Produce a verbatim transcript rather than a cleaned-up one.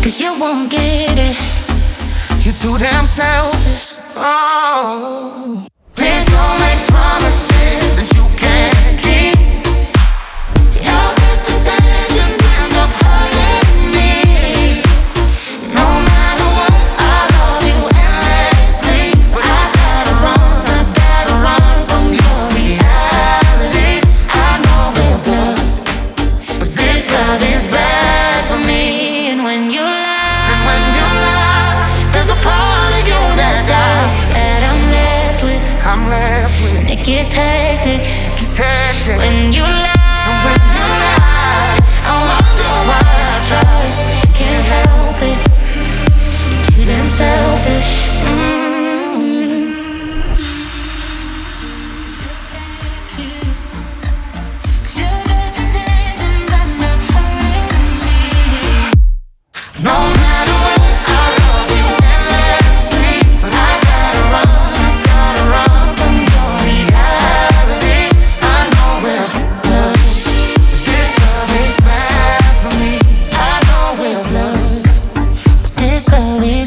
'cause you won't get it. You're too damn selfish. Oh, please don't make promises that you can't keep. Your best intentions end up hurting me. No matter what, I love you endlessly, but I gotta run, I gotta run from your reality. I know we're blood, but this love is bad for me. And when you lie, And when you lie, there's a part of you that dies, that I'm left with. I'm left with It gets hectic it's hectic. when you lie. And when you lie, I wonder why I try, can't help it. You're too damn selfish. Mm. No matter what, I love you endlessly, but I gotta run, I gotta run from your reality. I know we're blood, this love is bad for me. I know we're blood, but this love is